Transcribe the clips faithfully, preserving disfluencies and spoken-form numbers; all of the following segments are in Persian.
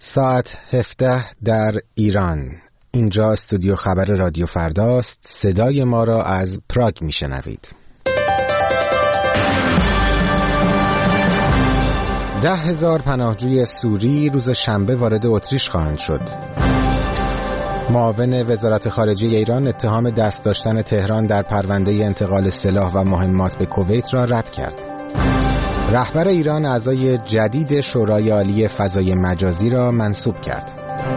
ساعت هفده در ایران. اینجا استودیو خبر رادیو فرداست. صدای ما را از پراگ میشنوید. ده هزار پناهجوی سوری روز شنبه وارد اتریش خواهند شد. معاون وزارت خارجه ایران اتهام دست داشتن تهران در پرونده انتقال سلاح و مهمات به کویت را رد کرد. رهبر ایران اعضای جدید شورای عالی فضای مجازی را منصوب کرد.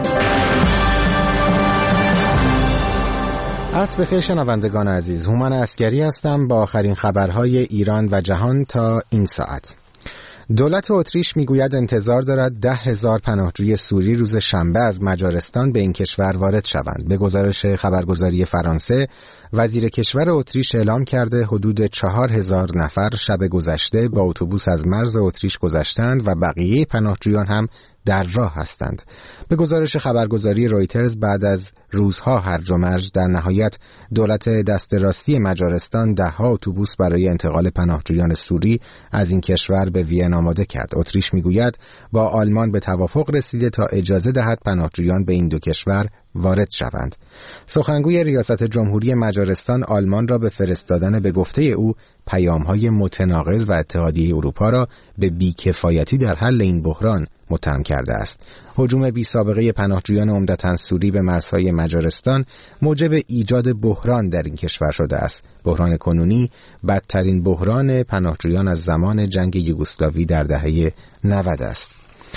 عصر بخیر شنوندگان عزیز، هومن عسکری هستم با آخرین خبرهای ایران و جهان تا این ساعت. دولت اتریش میگوید انتظار دارد ده هزار پناهجوی سوری روز شنبه از مجارستان به این کشور وارد شوند. به گزارش خبرگزاری فرانسه، وزیر کشور اتریش اعلام کرده حدود چهار هزار نفر شب گذشته با اتوبوس از مرز اتریش گذشتند و بقیه پناهجویان هم در راه هستند. به گزارش خبرگزاری رویترز، بعد از روزها هرج و مرج در نهایت دولت دست راستی مجارستان ده ها اتوبوس برای انتقال پناهجویان سوری از این کشور به وین آماده کرد. اتریش میگوید با آلمان به توافق رسیده تا اجازه دهد پناهجویان به این دو کشور وارد شوند. سخنگوی ریاست جمهوری مجارستان آلمان را به فرستادن به گفته او پیام‌های متناقض و اتحادیه اروپا را به بی‌کفایتی در حل این بحران متهم کرده است. هجوم بی سابقه پناهجویان عمدتاً سوری به مرزهای مجارستان موجب ایجاد بحران در این کشور شده است. بحران کنونی بدترین بحران پناهجویان از زمان جنگ یوگسلاوی در دهه نود است.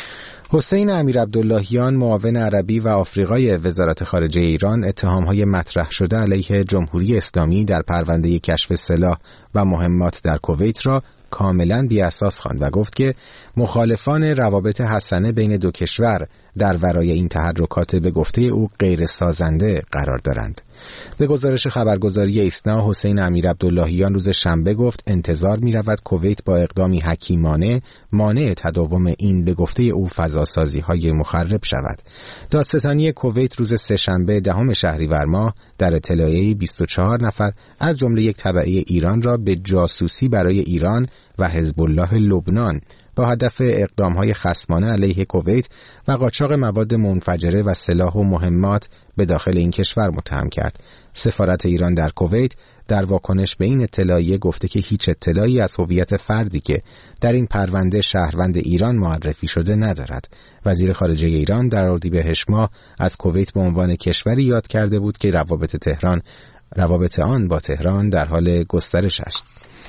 حسین امیرعبداللهیان، معاون عربی و آفریقای وزارت خارجه ایران، اتهام‌های مطرح شده علیه جمهوری اسلامی در پرونده کشف سلاح و مهمات در کویت را کاملاً بی اساس خواند و گفت که مخالفان روابط حسنه بین دو کشور در ورای این تحرکات به گفته او غیر سازنده قرار دارند. به گزارش خبرگزاری ایسنا، حسین امیرعبداللهیان روز شنبه گفت انتظار می رود کویت با اقدامی حکیمانه مانع تداوم این به گفته او فضاسازی های مخرب شود. دادستانی کویت روز سه‌شنبه دهم شهریور ماه در اطلاعیه‌ای بیست و چهار نفر از جمله یک تبعه ایران را به جاسوسی برای ایران و حزب الله لبنان با هدف اقدام‌های خصمانه علیه کویت و قاچاق مواد منفجره و سلاح و مهمات به داخل این کشور متهم کرد. سفارت ایران در کویت در واکنش به این اطلاعیه گفته که هیچ اطلاعی از هویت فردی که در این پرونده شهروند ایران معرفی شده ندارد. وزیر خارجه ایران در اردیبهشت ماه از کویت به عنوان کشوری یاد کرده بود که روابط تهران روابط آن با تهران در حال گسترش است.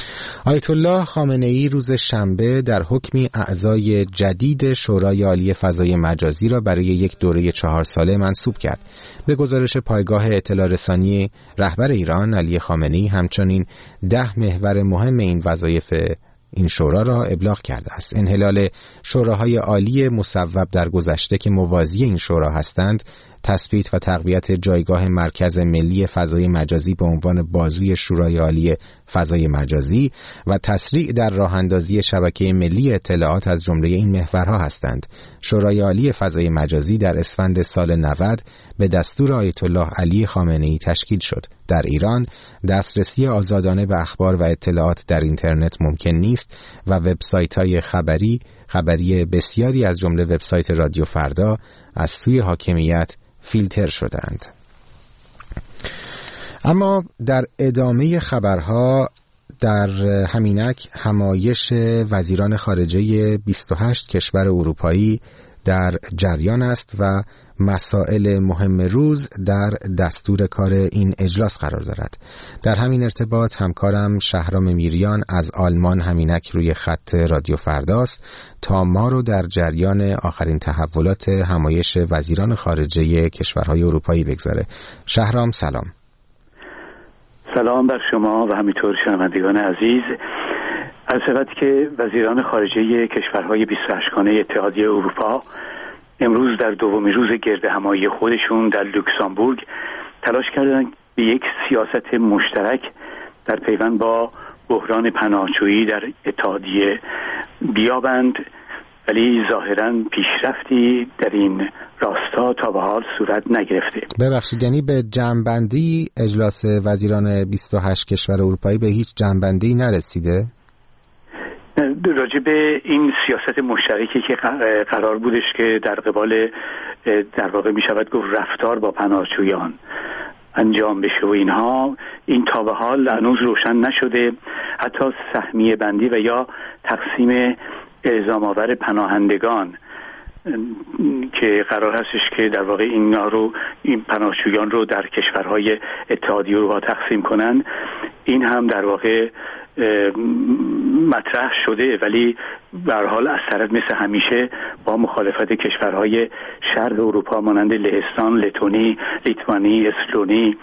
آیت الله خامنه‌ای روز شنبه در حکمی اعضای جدید شورای عالی فضای مجازی را برای یک دوره چهار ساله منصوب کرد. به گزارش پایگاه اطلاع رسانی، رهبر ایران علی خامنه‌ای همچنین ده محور مهم این وظایف این شورا را ابلاغ کرده است. انحلال شوراهای عالی مصوب در گذشته که موازی این شورا هستند، تثبیت و تقویت جایگاه مرکز ملی فضای مجازی به عنوان بازوی شورای عالی فضای مجازی و تسریع در راه اندازی شبکه ملی اطلاعات از جمله این محورها هستند. شورای عالی فضای مجازی در اسفند سال نود به دستور آیت الله علی خامنه‌ای تشکیل شد. در ایران دسترسی آزادانه به اخبار و اطلاعات در اینترنت ممکن نیست و وبسایت‌های خبری خبری بسیاری از جمله وبسایت رادیو فردا از سوی حاکمیت فیلتر شدند. اما در ادامه خبرها، در همینک همایش وزیران خارجه بیست و هشت کشور اروپایی در جریان است و مسائل مهم روز در دستور کار این اجلاس قرار دارد. در همین ارتباط همکارم شهرام میریان از آلمان همینک روی خط رادیو فرداست تا ما رو در جریان آخرین تحولات همایش وزیران خارجه کشورهای اروپایی بگذاره. شهرام سلام. سلام بر شما و همینطور شنوندگان عزیز. از شود که وزیران خارجه کشورهای بیست و هشت گانه اتحادیه اروپا امروز در دومین روز گرد همایی خودشون در لوکزامبورگ تلاش کردند به یک سیاست مشترک در پیوند با بحران پناهجویی در اتحادیه بیابند، ولی ظاهراً پیشرفتی در این راستا تا به حال صورت نگرفته. ببخشید، یعنی به جمع‌بندی اجلاس وزیران بیست و هشت کشور اروپایی به هیچ جمع‌بندی نرسیده؟ راجع به این سیاست مشترکی که قرار بودش که در قبال در واقع می شود گفت رفتار با پناهجویان انجام بشه و اینها، این تا به حال هنوز روشن نشده. حتی سهمیه بندی و یا تقسیم الزام آور پناهندگان که قرار هستش که در واقع اینا رو این پناهجویان رو در کشورهای اتحادیه اروپا تقسیم کنن، این هم در واقع مطرح شده، ولی به هر حال از طرف مثل همیشه با مخالفت کشورهای شرق اروپا مانند لهستان، لتونی، لیتوانی، اسلونی،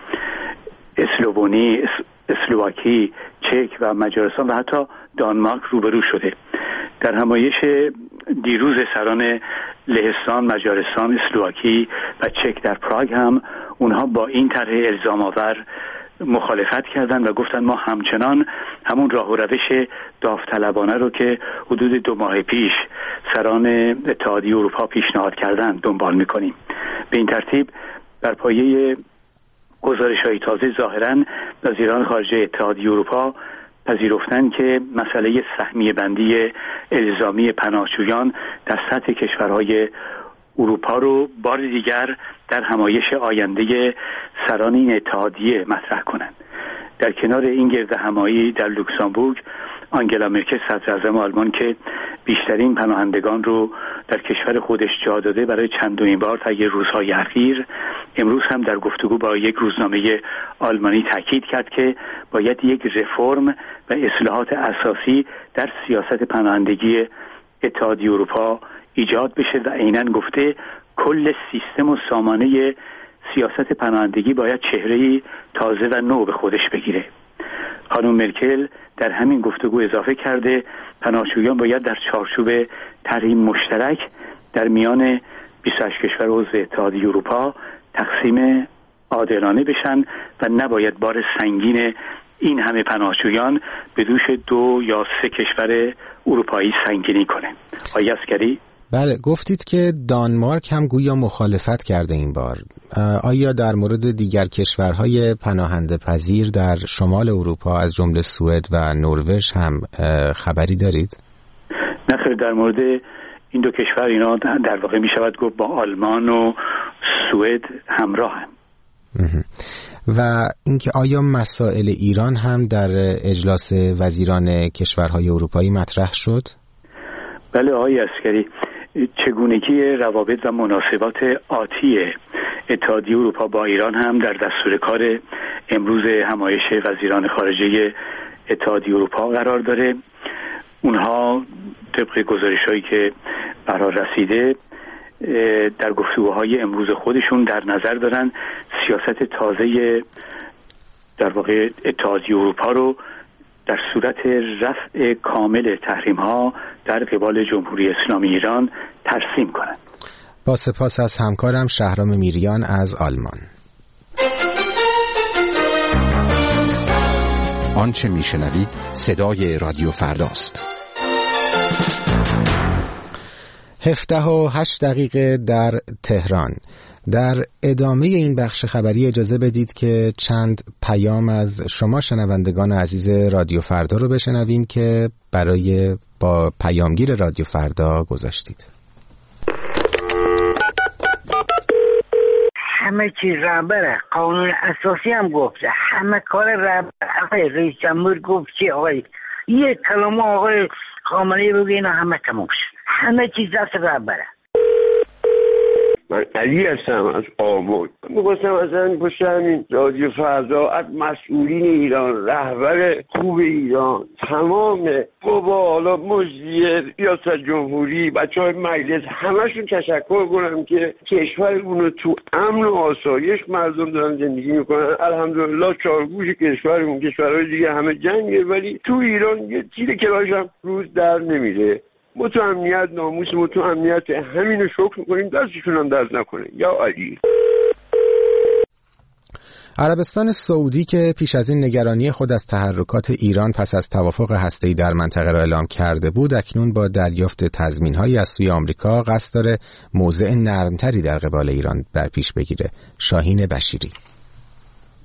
اسلوونی، اسلواکی، چک و مجارستان و حتی دانمارک روبرو شده. در همایش دیروز سران لهستان، مجارستان، اسلواکی و چک در پراگ هم اونها با این طرح الزام آور مخالفت کردند و گفتند ما همچنان همون راه و روش داوطلبانه رو که حدود دو ماه پیش سران اتحادیه اروپا پیشنهاد کردند دنبال میکنیم. به این ترتیب بر پایه گزارش‌های تازه ظاهراً وزیران خارجه اتحادیه اروپا پذیرفتند که مسئله سهمیه بندی الزامی پناهجویان در سطح کشورهای اروپا رو بار دیگر در همایش آینده سران این اتحادیه مطرح کنند. در کنار این گرد همایی در لوکزامبورگ، آنگلا مرکل صدراعظم آلمان که بیشترین پناهندگان رو در کشور خودش جا داده برای چندمین بار طی روزهای اخیر، امروز هم در گفتگو با یک روزنامه آلمانی تاکید کرد که باید یک رفرم و اصلاحات اساسی در سیاست پناهندگی اتحادیه اروپا ایجاد بشه و عیناً گفته کل سیستم و سامانه سیاست پناهندگی باید چهره‌ای تازه و نو به خودش بگیره. خانم مرکل در همین گفتگو اضافه کرده پناهجویان باید در چارچوب طرحی مشترک در میان بیست و هشت کشور عضو اتحادیه اروپا تقسیم عادلانه بشن و نباید بار سنگین این همه پناهجویان به دوش دو یا سه کشور اروپایی سنگینی کنه. آقای عسکری؟ بله، گفتید که دانمارک هم گویا مخالفت کرده این بار. آیا در مورد دیگر کشورهای پناهنده پذیر در شمال اروپا از جمله سوئد و نروژ هم خبری دارید؟ نه خیر، در مورد این دو کشور اینا در واقع می شود گفت با آلمان و سوئد همراه هم. و اینکه آیا مسائل ایران هم در اجلاس وزیران کشورهای اروپایی مطرح شد؟ بله آقای عسکری، چگونگی روابط و مناسبات آتی اتحادیه اروپا با ایران هم در دستور کار امروز همایش وزیران خارجه اتحادیه اروپا قرار داره. اونها طبق گزارش‌هایی که برای رسیده در گفتگوهای امروز خودشون در نظر دارن سیاست تازه در واقع اتحادیه اروپا رو در صورت رفع کامل تحریم‌ها در قبال جمهوری اسلامی ایران ترسیم کنند. با سپاس از همکارم شهرام میریان از آلمان. آنچه میشنوید صدای رادیو فرداست. هفده و هشت دقیقه در تهران. در ادامه این بخش خبری اجازه بدید که چند پیام از شما شنوندگان عزیز رادیو فردا رو بشنویم که برای با پیامگیر رادیو فردا گذاشتید. همه چیز رهبره، قانون اساسی هم گفته، همه کار رهبره. آقای رئیس جمهور گفت چی آقای یک کلمه آقای خامنه‌ای بگه اینا همه تموم شد، همه چیز دست رهبره. من علی هستم از آمود. می‌خواستم اصلا پشت همین رادیو فردا از مسئولین ایران، رهبر خوب ایران، تمام قوا، حالا مجریه، ریاست جمهوری، بچه‌های مجلس، همشون تشکر کنم که کشور اونو تو امن و آسایش مردم دارن زندگی میکنن. الحمدلله چارگوش کشورمون، کشورهای دیگه همه جنگه، ولی تو ایران یه تیر کلاش هم روز در نمیره. ما تو امنیت، ناموس ما تو امنیت، همینو شکر میکنیم، دستشون هم درد نکنه. یا علی. عربستان سعودی که پیش از این نگرانی خود از تحرکات ایران پس از توافق هسته‌ای در منطقه را اعلام کرده بود، اکنون با دریافت تضمین‌هایی از سوی آمریکا قصد داره موضع نرمتری در قبال ایران در پیش بگیره. شاهین بشیری.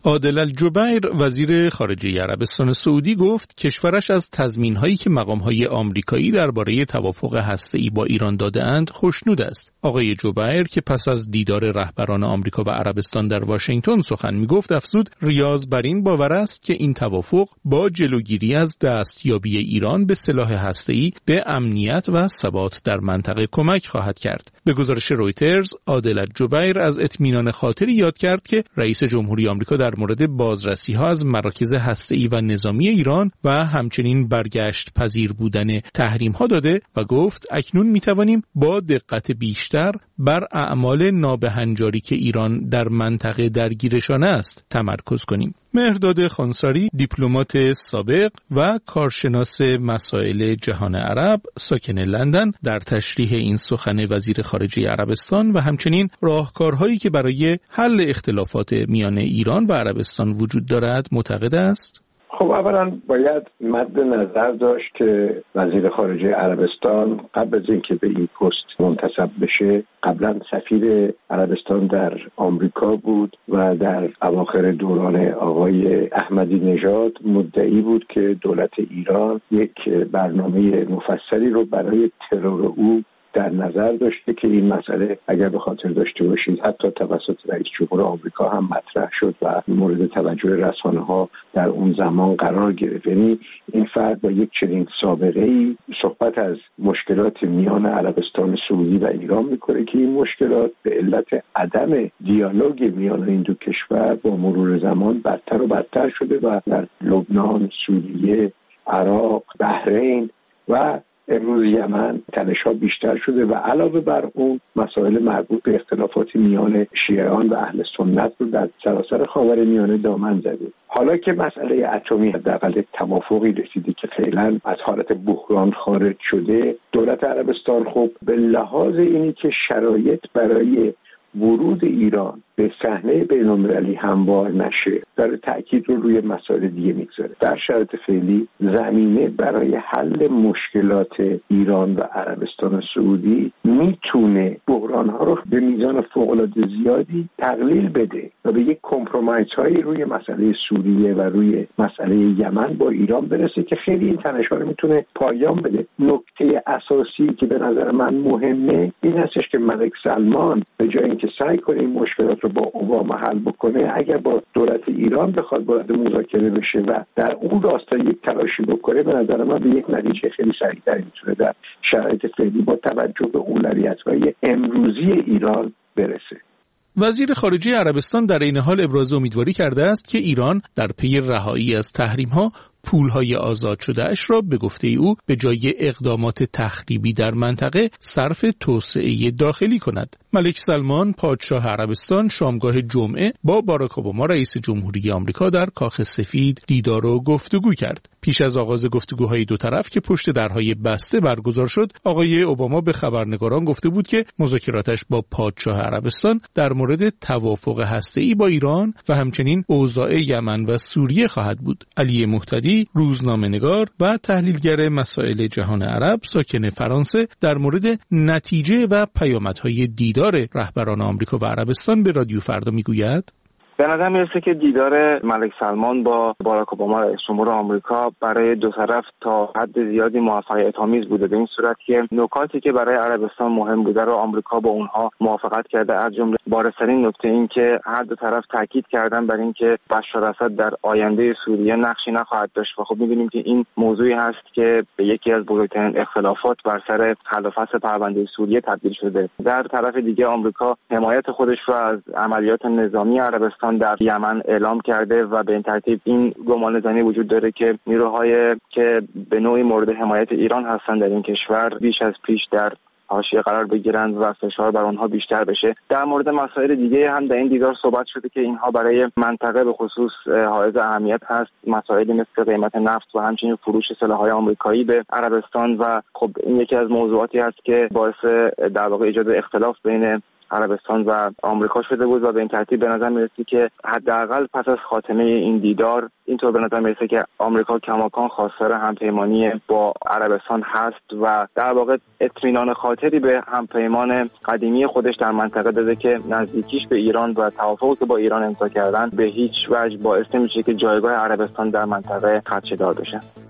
عادل الجبیر وزیر خارجه عربستان سعودی گفت کشورش از تضمین‌هایی که مقام‌های آمریکایی درباره توافق هسته‌ای با ایران داده‌اند خوشنود است. آقای جبیر که پس از دیدار رهبران آمریکا و عربستان در واشنگتن سخن می‌گفت افزود ریاض بر این باور است که این توافق با جلوگیری از دستیابی ایران به سلاح هسته‌ای به امنیت و ثبات در منطقه کمک خواهد کرد. به گزارش رویترز عادل الجبیر از اطمینان خاطری یاد کرد که رئیس جمهوری آمریکا در مورد بازرسی‌ها از مراکز هسته‌ای و نظامی ایران و همچنین برگشت پذیر بودن تحریم‌ها داده و گفت اکنون می‌توانیم با دقت بیشتر بر اعمال نابهنجاری که ایران در منطقه درگیرشان است تمرکز کنیم. مهرداد خانساری دیپلمات سابق و کارشناس مسائل جهان عرب ساکن لندن در تشریح این سخن وزیر خارجه عربستان و همچنین راهکارهایی که برای حل اختلافات میان ایران و عربستان وجود دارد معتقد است. خب اولا باید مد نظر داشت که وزیر خارجه عربستان قبل از اینکه به این پست منتصب بشه قبلا سفیر عربستان در آمریکا بود و در اواخر دوران آقای احمدی نژاد مدعی بود که دولت ایران یک برنامه مفصلی رو برای ترور او در نظر داشته که این مسئله اگر به خاطر داشته باشید حتی توسط رئیس جمهور آمریکا هم مطرح شد و مورد توجه رسانه‌ها در اون زمان قرار گرفت. یعنی این فرد با یک چنین سابقه‌ای صحبت از مشکلات میان عربستان سعودی و ایران میکنه که این مشکلات به علت عدم دیالوگ میان این دو کشور با مرور زمان بدتر و بدتر شده و در لبنان، سوریه، عراق، بحرین و امروز یمن تنش‌ها بیشتر شده و علاوه بر اون مسائل مربوط به اختلافات میان شیعیان و اهل سنت رو در سراسر خاورمیانه دامن زده. حالا که مسئله اتمی حداقل توافقی رسیده که فعلا از حالت بحران خارج شده، دولت عربستان خب به لحاظ اینی که شرایط برای ورود ایران به صحنه بین‌المللی هموار نشه داره تأکید رو روی مسائل دیگه میگذاره. در شرایط فعلی زمینه برای حل مشکلات ایران و عربستان سعودی میتونه بحران‌ها رو به میزان فوق‌العاده زیادی تقلیل بده و به یک کمپرومایز هایی روی مسئله سوریه و روی مسئله یمن با ایران برسه که خیلی این تنش‌ها رو میتونه پایان بده. نکته اساسی که به نظر من مهمه این هستش که ملک سلمان به جای اینکه سعی کنه این مشکلات رو با اوباما حل بکنه اگر با دولت ایران بخواد وارد مذاکره بشه و در اون راستا یک تلاشی بکنه به نظر من به یک نتیجه خیلی سریع‌تر میتونه در شرایط فعلی با توجه به اولویت‌های امروزی ایران برسه. وزیر خارجه عربستان در این حال ابراز امیدواری کرده است که ایران در پی رهایی از تحریم‌ها پولهای آزاد شده اش را به گفته او به جای اقدامات تخریبی در منطقه صرف توسعه داخلی کند. ملک سلمان پادشاه عربستان شامگاه جمعه با باراک اوباما رئیس جمهوری آمریکا در کاخ سفید دیدار و گفتگو کرد. پیش از آغاز گفتگوهای دو طرف که پشت درهای بسته برگزار شد، آقای اوباما به خبرنگاران گفته بود که مذاکراتش با پادشاه عربستان در مورد توافق هسته‌ای با ایران و همچنین اوضاع یمن و سوریه خواهد بود. علی مهتدی روزنامه‌نگار و تحلیلگر مسائل جهان عرب ساکن فرانسه در مورد نتیجه و پیامدهای دیدار رهبران آمریکا و عربستان به رادیو فردا میگوید: به نظر میرسه که دیدار ملک سلمان با باراک اوباما رئیس جمهور آمریکا برای دو طرف تا حد زیادی موفقیت آمیز بوده، به این صورت که نکاتی که برای عربستان مهم بوده رو آمریکا با اونها موافقت کرده. از جمله بارزترین نکته این که هر دو طرف تاکید کردن بر این که بشار اسد در آینده سوریه نقشی نخواهد داشت و خب می‌دونیم که این موضوعی هست که به یکی از بزرگترین اختلافات بر سر حل و فصل پرونده سوریه تبدیل شده. در طرف دیگه آمریکا حمایت خودش رو از عملیات نظامی عربستان در یمن اعلام کرده و به این ترتیب این گمانه‌زنی وجود داره که نیروهای که به نوعی مورد حمایت ایران هستند در این کشور بیش از پیش در حاشیه قرار بگیرند و فشار بر آنها بیشتر بشه. در مورد مسائل دیگه هم در این دیدار صحبت شده که اینها برای منطقه به خصوص حائز اهمیت هست، مسائلی مثل قیمت نفت و همچنین فروش سلاح‌های آمریکایی به عربستان و خب این یکی از موضوعاتی است که باعث در واقع ایجاد اختلاف بین عربستان و آمریکا شده بود و به این ترتیب به نظر میرسه که حداقل پس از خاتمه این دیدار اینطور به نظر میرسه که آمریکا کماکان خواستار همپیمانی با عربستان هست و در واقع اطمینان خاطری به همپیمان قدیمی خودش در منطقه داده که نزدیکیش به ایران و توافقی که با ایران امضا کردن به هیچ وجه باعث نمیشه که جایگاه عربستان در منطقه خدشه‌دار بشه.